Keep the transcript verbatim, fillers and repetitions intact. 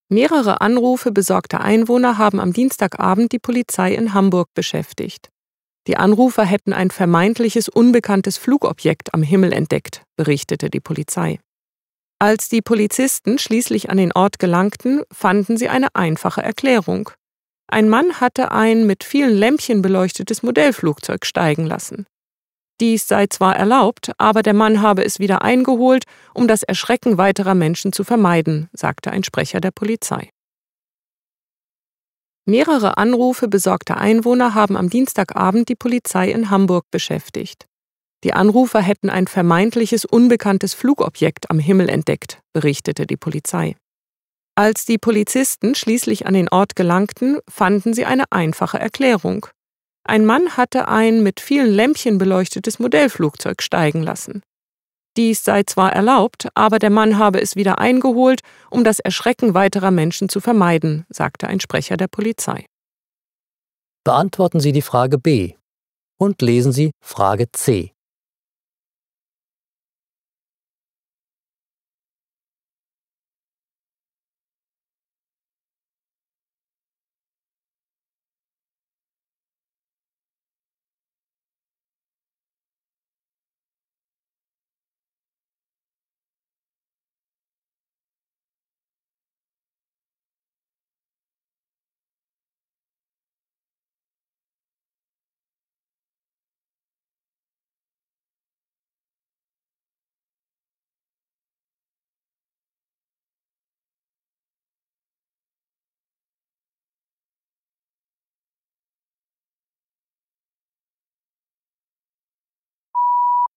Mehrere Anrufe besorgter Einwohner haben am Dienstagabend die Polizei in Hamburg beschäftigt. Die Anrufer hätten ein vermeintliches unbekanntes Flugobjekt am Himmel entdeckt, berichtete die Polizei. Als die Polizisten schließlich an den Ort gelangten, fanden sie eine einfache Erklärung. Ein Mann hatte ein mit vielen Lämpchen beleuchtetes Modellflugzeug steigen lassen. Dies sei zwar erlaubt, aber der Mann habe es wieder eingeholt, um das Erschrecken weiterer Menschen zu vermeiden, sagte ein Sprecher der Polizei. Mehrere Anrufe besorgter Einwohner haben am Dienstagabend die Polizei in Hamburg beschäftigt. Die Anrufer hätten ein vermeintliches unbekanntes Flugobjekt am Himmel entdeckt, berichtete die Polizei. Als die Polizisten schließlich an den Ort gelangten, fanden sie eine einfache Erklärung. Ein Mann hatte ein mit vielen Lämpchen beleuchtetes Modellflugzeug steigen lassen. Dies sei zwar erlaubt, aber der Mann habe es wieder eingeholt, um das Erschrecken weiterer Menschen zu vermeiden, sagte ein Sprecher der Polizei. Beantworten Sie die Frage B und lesen Sie Frage C.